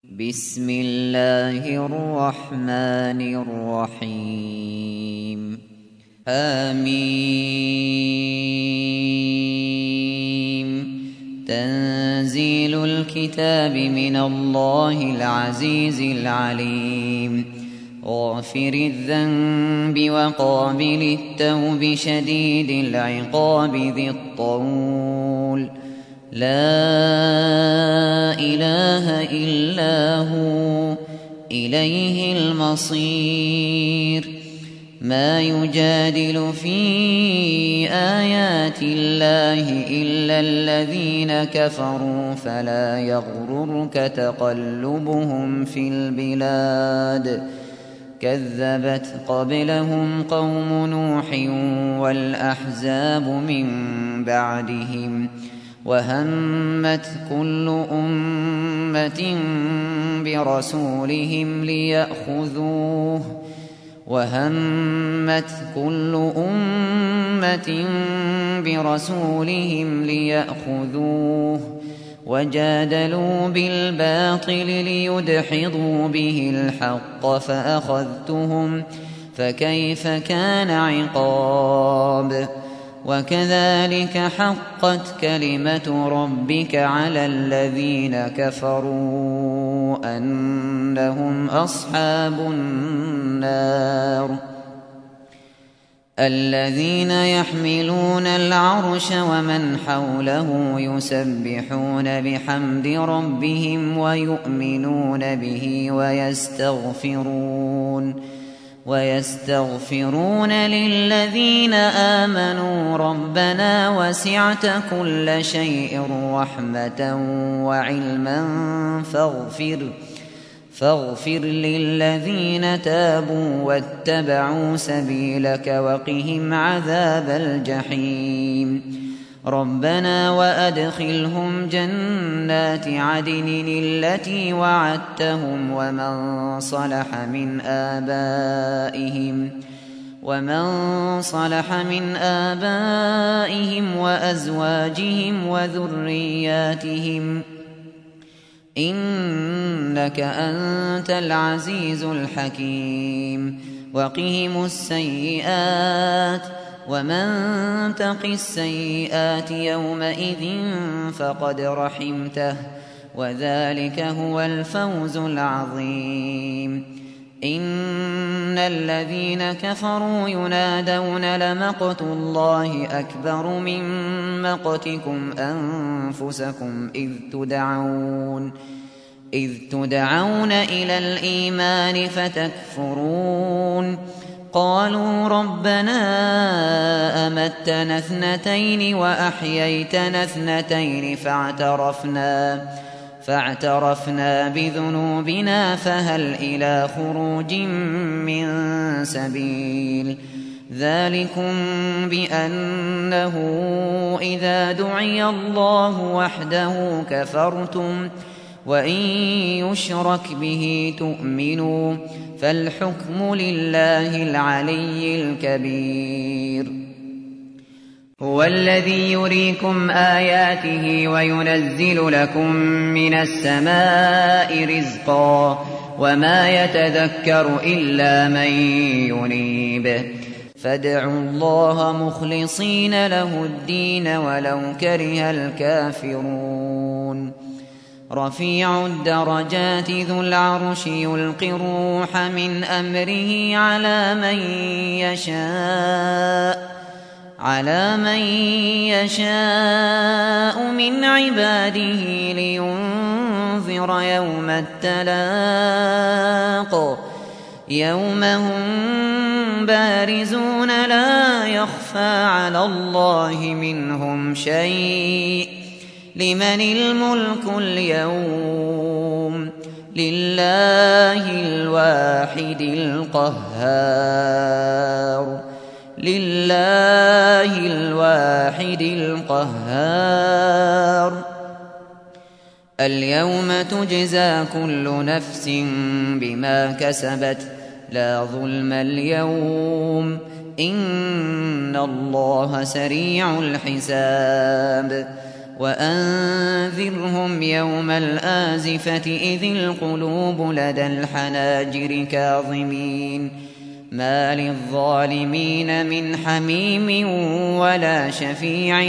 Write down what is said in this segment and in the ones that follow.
بسم الله الرحمن الرحيم آمين. تنزيل الكتاب من الله العزيز العليم غافر الذنب وقابل التوب شديد العقاب ذي الطول لا إله إلا هو إليه المصير. ما يجادل في آيات الله إلا الذين كفروا فلا يغررك تقلبهم في البلاد. كذبت قبلهم قوم نوح والأحزاب من بعدهم وهمت كل أمة برسولهم ليأخذوه وجادلوا بالباطل ليدحضوا به الحق فأخذتهم فكيف كان عقاب. وكذلك حقت كلمة ربك على الذين كفروا أنهم أصحاب النار. الذين يحملون العرش ومن حوله يسبحون بحمد ربهم ويؤمنون به ويستغفرون للذين آمنوا ربنا وسعت كل شيء رحمة وعلما فاغفر للذين تابوا واتبعوا سبيلك وقهم عذاب الجحيم. ربنا وأدخلهم جنات عدن التي وعدتهم ومن صلح من آبائهم وأزواجهم وذرياتهم إنك أنت العزيز الحكيم. وقهم السيئات ومن تق السيئات يومئذ فقد رحمته وذلك هو الفوز العظيم. إن الذين كفروا ينادون لمقت الله أكبر من مقتكم أنفسكم إذ تدعون إلى الإيمان فتكفرون. قالوا ربنا أمتنا اثنتين وأحييتنا اثنتين فاعترفنا بذنوبنا فهل إلى خروج من سبيل. ذلكم بأنه إذا دعي الله وحده كفرتم وإن يشرك به تؤمنوا فالحكم لله العلي الكبير. هو الذي يريكم آياته وينزل لكم من السماء رزقا وما يتذكر إلا من ينيب. فادعوا الله مخلصين له الدين ولو كره الكافرون. رفيع الدرجات ذو العرش يلقي الروح من أمره على من يشاء من عباده لينذر يوم التلاق يوم هم بارزون لا يخفى على الله منهم شيء. لمن الملك اليوم لله الواحد القهار. اليوم تجزى كل نفس بما كسبت لا ظلم اليوم إن الله سريع الحساب. وأنذرهم يوم الآزفة إذ القلوب لدى الحناجر كاظمين ما للظالمين من حميم ولا شفيع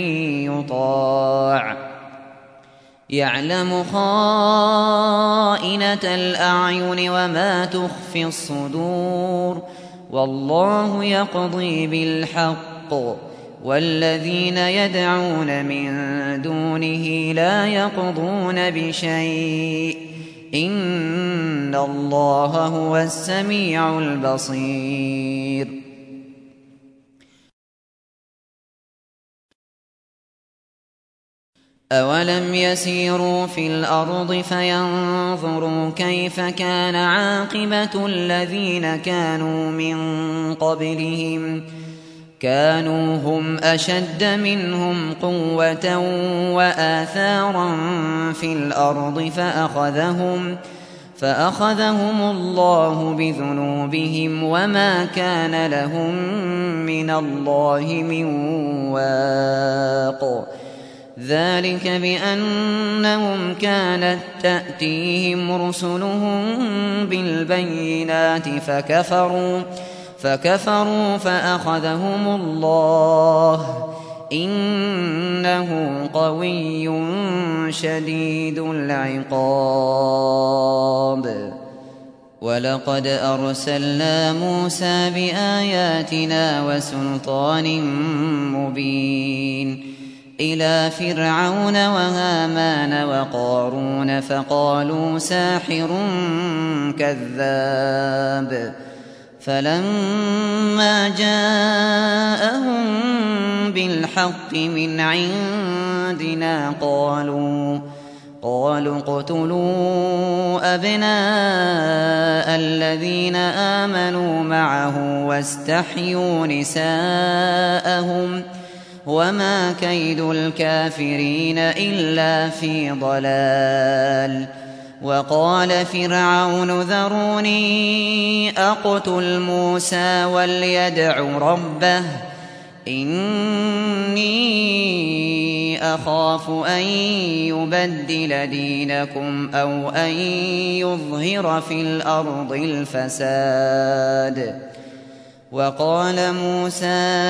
يطاع يعلم خائنة الأعين وما تخفي الصدور والله يقضي بالحق والذين يدعون من دونه لا يقضون بشيء إن الله هو السميع البصير أولم يسيروا في الأرض فينظروا كيف كان عاقبة الذين كانوا من قبلهم كانوا هم أشد منهم قوة وآثارا في الأرض فأخذهم الله بذنوبهم وما كان لهم من الله من واق ذلك بأنهم كانت تأتيهم رسلهم بالبينات فكفروا فأخذهم الله إنه قوي شديد العقاب ولقد أرسلنا موسى بآياتنا وسلطان مبين إلى فرعون وهامان وقارون فقالوا ساحر كذاب فلما جاءهم بالحق من عندنا قالوا اقتلوا أبناء الذين آمنوا معه واستحيوا نساءهم وما كيد الكافرين إلا في ضلال وقال فرعون ذروني أقتل موسى وليدع ربه إني أخاف أن يبدل دينكم أو أن يظهر في الأرض الفساد وقال موسى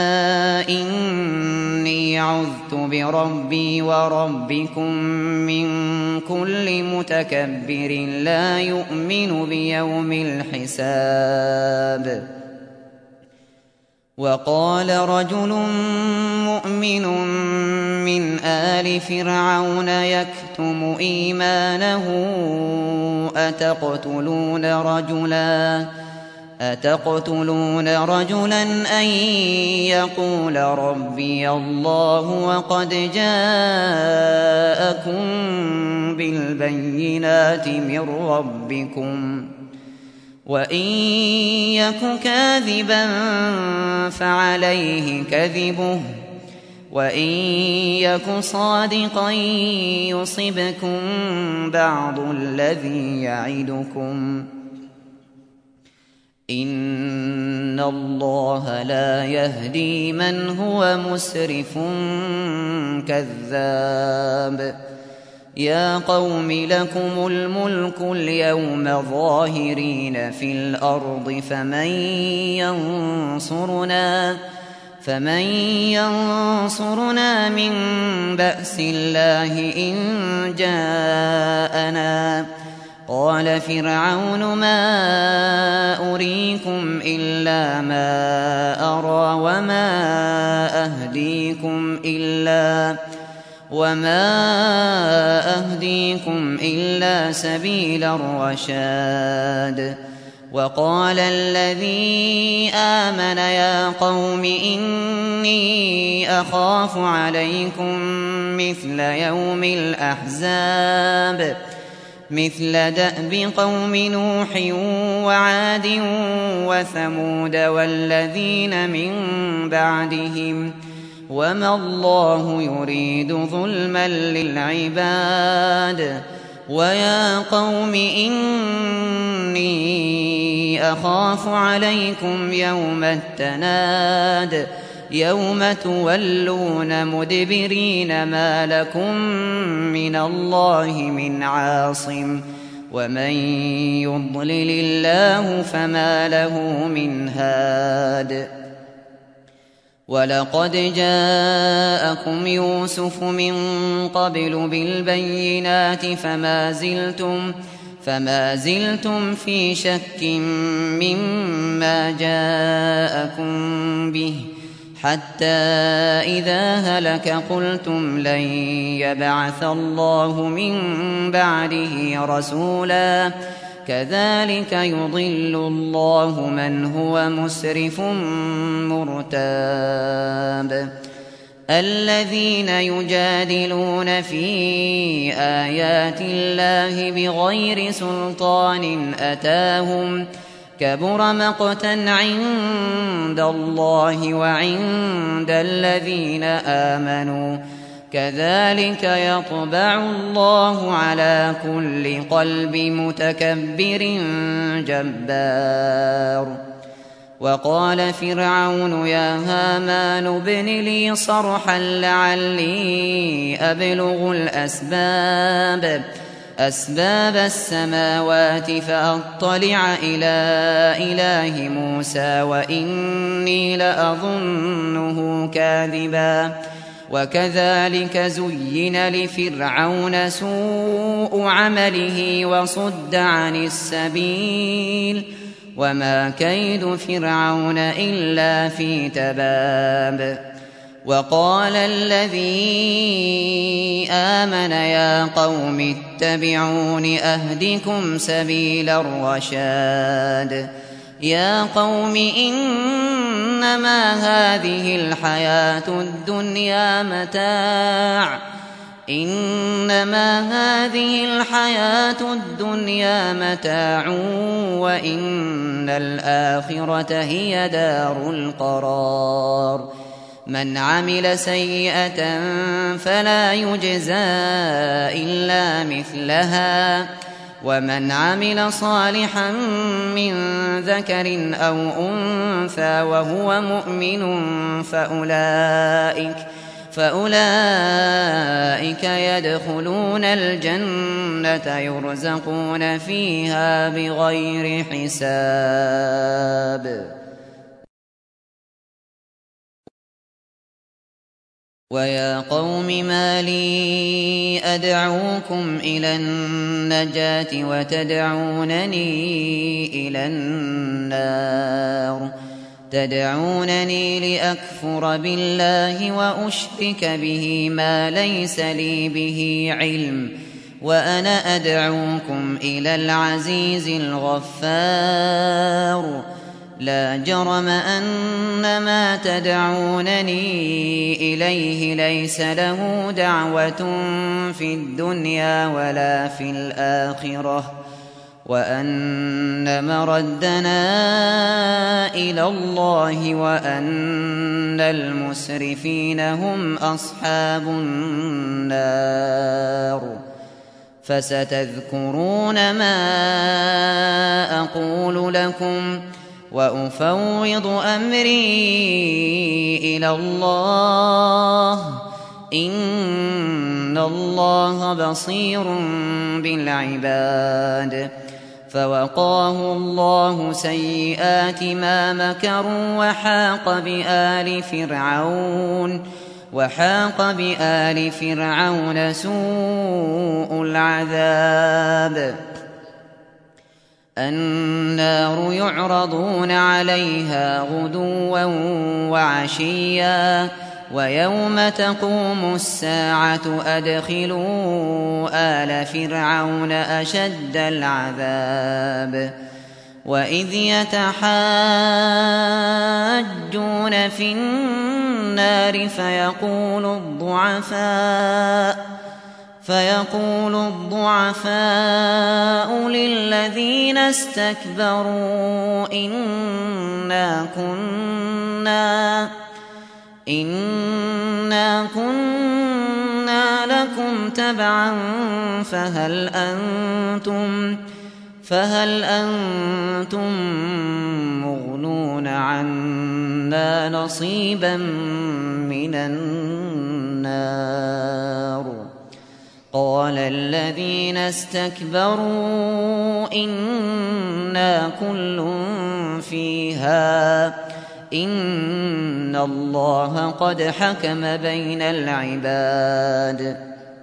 إني عذت بربي وربكم من كل متكبر لا يؤمن بيوم الحساب وقال رجل مؤمن من آل فرعون يكتم إيمانه أتقتلون رجلا أن يقول ربي الله وقد جاءكم بالبينات من ربكم وإن يك كاذبا فعليه كذبه وإن يك صادقا يصبكم بعض الذي يعدكم إن الله لا يهدي من هو مسرف كذاب يا قوم لكم الملك اليوم ظاهرين في الأرض فمن ينصرنا من بأس الله إن جاءنا قال فرعون ما أريكم إلا ما أرى وما أهديكم إلا سبيل الرشاد وقال الذي آمن يا قوم إني أخاف عليكم مثل يوم الأحزاب مثل دأب قوم نوح وعاد وثمود والذين من بعدهم وما الله يريد ظلما للعباد ويا قوم إني أخاف عليكم يوم التناد يوم تولون مدبرين ما لكم من الله من عاصم ومن يضلل الله فما له من هاد ولقد جاءكم يوسف من قبل بالبينات فما زلتم في شك مما جاءكم به حتى إذا هلك قلتم لن يبعث الله من بعده رسولا كذلك يضل الله من هو مسرف مرتاب الذين يجادلون في آيات الله بغير سلطان أتاهم كبر مقتا عند الله وعند الذين آمنوا كذلك يطبع الله على كل قلب متكبر جبار وقال فرعون يا هامان ابن لي صرحا لعلي أبلغ أسباب السماوات فأطلع إلى إله موسى وإني لأظنه كاذبا وكذلك زين لفرعون سوء عمله وصد عن السبيل وما كيد فرعون إلا في تباب وقال الذي آمن يا قوم اتبعون أهدكم سبيل الرشاد يا قوم إنما هذه الحياة الدنيا متاع وإن الآخرة هي دار القرار من عمل سيئة فلا يجزى إلا مثلها ومن عمل صالحا من ذكر أو أنثى وهو مؤمن فأولئك يدخلون الجنة يرزقون فيها بغير حساب ويا قوم ما لي أدعوكم إلى النجاة وتدعونني إلى النار تدعونني لأكفر بالله وأشرك به ما ليس لي به علم وأنا أدعوكم إلى العزيز الغفار لا جرم أن ما تدعونني إليه ليس له دعوة في الدنيا ولا في الآخرة وأن مردنا إلى الله وأن المسرفين هم أصحاب النار فستذكرون ما أقول لكم وأفوض أمري إلى الله إن الله بصير بالعباد فوقاه الله سيئات ما مكروا وحاق بآل فرعون سوء العذاب النار يعرضون عليها غدوا وعشيا ويوم تقوم الساعة أدخلوا آل فرعون أشد العذاب وإذ يتحاجون في النار فيقول الضعفاء للذين استكبروا إنا كنا لكم تبعا فهل أنتم مغنون عنا منا نصيبا من النار. قال الذين استكبروا إنا كل فيها إن الله قد حكم بين العباد.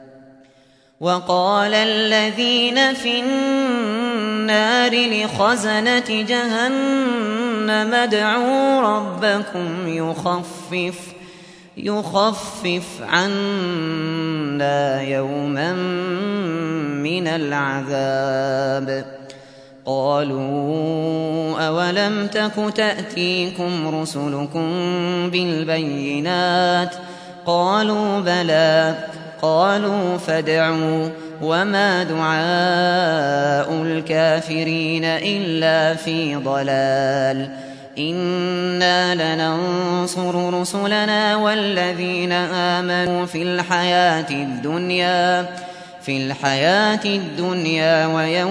وقال الذين في النار لخزنة جهنم ادعوا ربكم يخفف عنا يوما من العذاب. قالوا أولم تك تأتيكم رسلكم بالبينات قالوا بلى قالوا فادعوا وما دعاء الكافرين إلا في ضلال. إنا لننصر رسلنا والذين آمنوا في الحياة الدنيا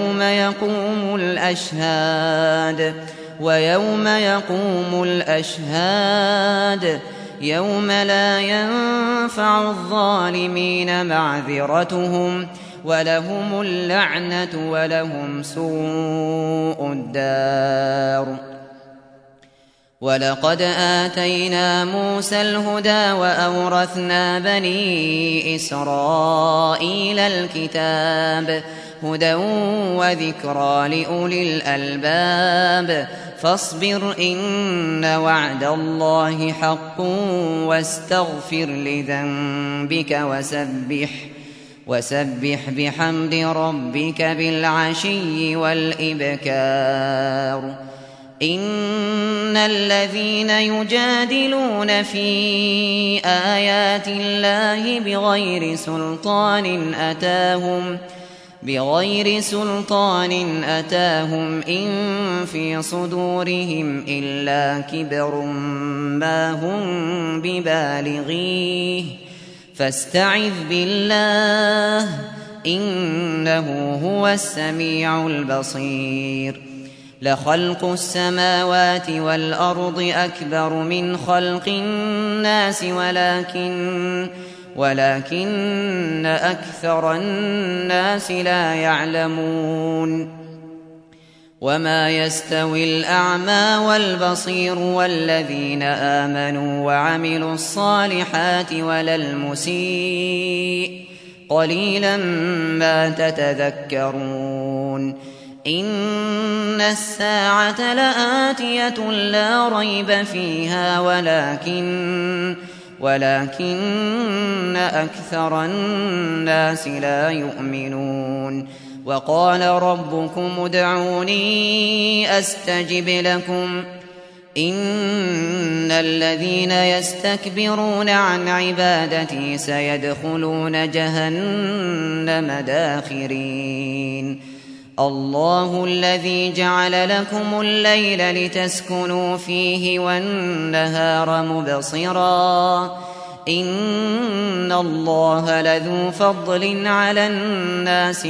ويوم يقوم الأشهاد يوم لا ينفع الظالمين معذرتهم ولهم اللعنة ولهم سوء الدار. ولقد آتينا موسى الهدى وأورثنا بني إسرائيل الكتاب هدى وذكرى لأولي الألباب. فاصبر إن وعد الله حق واستغفر لذنبك وسبح بحمد ربك بالعشي والإبكار. إن الذين يجادلون في آيات الله بغير سلطان أتاهم إن في صدورهم إلا كبر ما هم ببالغيه فاستعذ بالله إنه هو السميع البصير. لخلق السماوات والأرض أكبر من خلق الناس ولكن أكثر الناس لا يعلمون. وما يستوي الأعمى والبصير والذين آمنوا وعملوا الصالحات ولا المسيء قليلا ما تتذكرون. إن الساعة لآتية لا ريب فيها ولكن أكثر الناس لا يؤمنون. وقال ربكم ادعوني أستجب لكم إن الذين يستكبرون عن عبادتي سيدخلون جهنم داخرين. الله الذي جعل لكم الليل لتسكنوا فيه والنهار مبصرا إن الله لذو فضل على الناس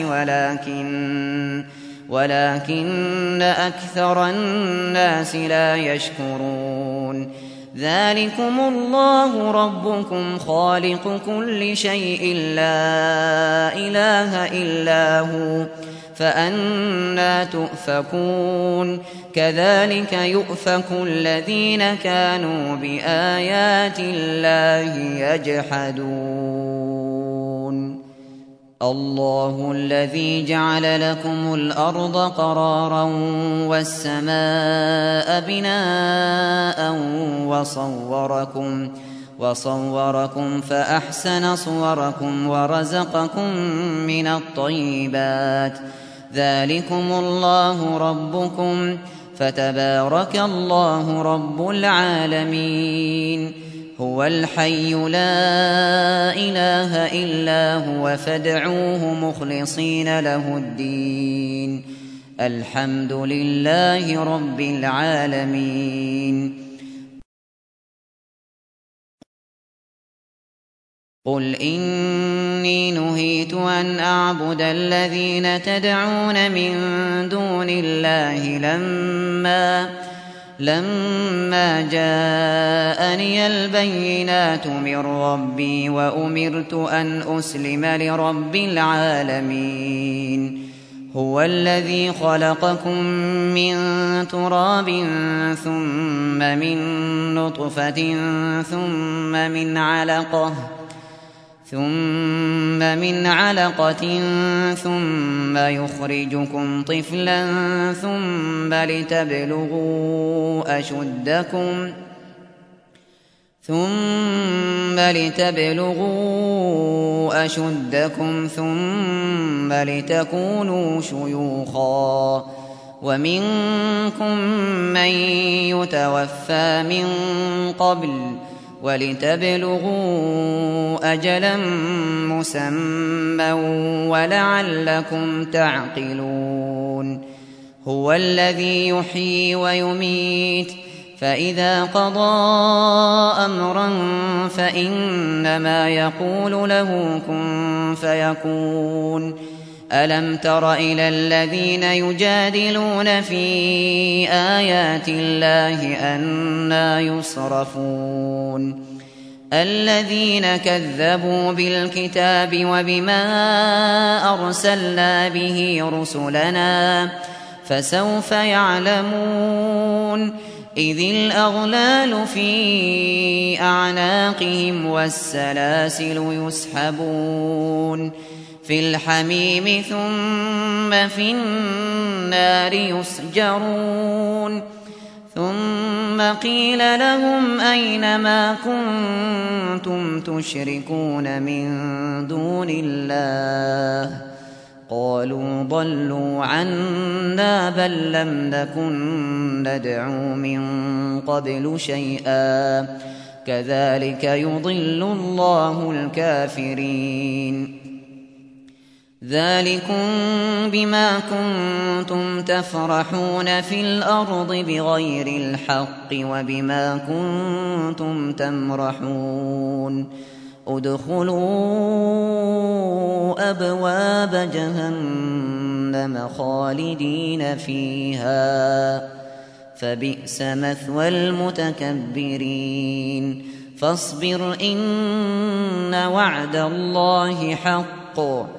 ولكن أكثر الناس لا يشكرون. ذلكم الله ربكم خالق كل شيء لا إله إلا هو فأنى تؤفكون. كذلك يؤفك الذين كانوا بآيات الله يجحدون. الله الذي جعل لكم الأرض قرارا والسماء بناء وصوركم فأحسن صوركم ورزقكم من الطيبات. ذلكم الله ربكم فتبارك الله رب العالمين. هو الحي لا إله إلا هو فادعوه مخلصين له الدين الحمد لله رب العالمين. قل إني نهيت أن أعبد الذين تدعون من دون الله لما جاءني البينات من ربي وأمرت أن أسلم لرب العالمين هو الذي خلقكم من تراب ثم من نطفة ثم من علقة ثم يخرجكم طفلا ثم لتبلغوا أشدكم ثم لتكونوا شيوخا ومنكم من يتوفى من قبل ولتبلغوا أجلا مسمى ولعلكم تعقلون هو الذي يحيي ويميت فإذا قضى أمرا فإنما يقول له كن فيكون ألم تر إلى الذين يجادلون في آيات الله أنى يصرفون الذين كذبوا بالكتاب وبما أرسلنا به رسلنا فسوف يعلمون إذ الأغلال في أعناقهم والسلاسل يسحبون في الحميم ثم في النار يسجرون ثم قيل لهم أين ما كنتم تشركون من دون الله قالوا ضلوا عنا بل لم نكن ندعو من قبل شيئا كذلك يضل الله الكافرين ذلكم بما كنتم تفرحون في الأرض بغير الحق وبما كنتم تمرحون ادخلوا أبواب جهنم خالدين فيها فبئس مثوى المتكبرين فاصبر إن وعد الله حق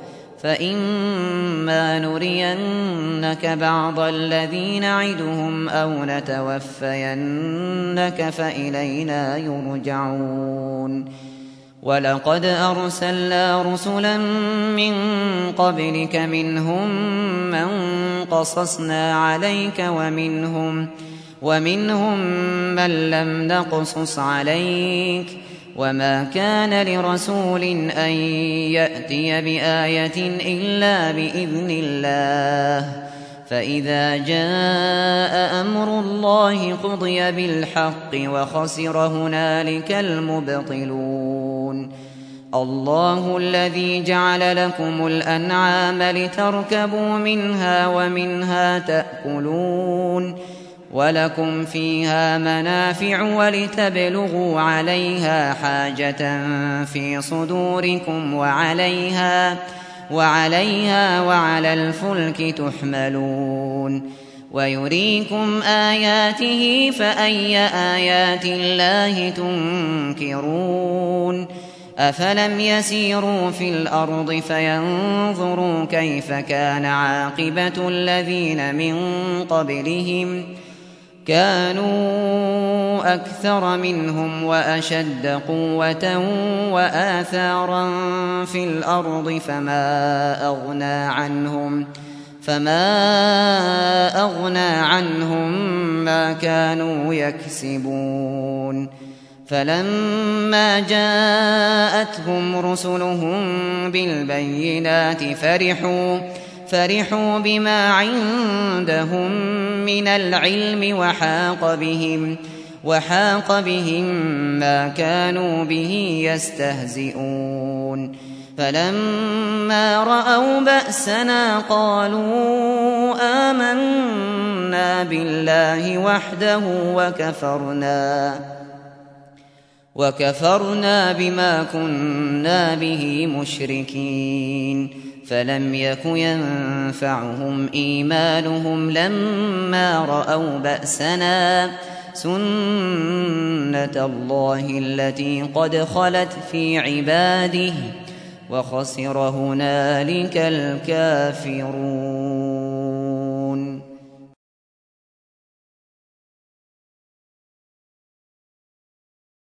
فإما نرينك بعض الذي نعدهم أو نتوفينك فإلينا يرجعون ولقد أرسلنا رسلا من قبلك منهم من قصصنا عليك ومنهم من لم نقصص عليك وما كان لرسول أن يأتي بآية إلا بإذن الله فإذا جاء أمر الله قضي بالحق وخسر هنالك المبطلون الله الذي جعل لكم الأنعام لتركبوا منها ومنها تأكلون ولكم فيها منافع ولتبلغوا عليها حاجة في صدوركم وعليها وعلى الفلك تحملون ويريكم آياته فأي آيات الله تنكرون أفلم يسيروا في الأرض فينظروا كيف كان عاقبة الذين من قبلهم كانوا أكثر منهم وأشد قوة وآثارا في الأرض فما أغنى عنهم ما كانوا يكسبون فلما جاءتهم رسلهم بالبينات فرحوا بما عندهم من العلم وحاق بهم ما كانوا به يستهزئون فلما رأوا بأسنا قالوا آمنا بالله وحده وكفرنا بما كنا به مشركين فلم يك ينفعهم إيمانهم لما رأوا بأسنا سنة الله التي قد خلت في عباده وخسر هنالك الكافرون.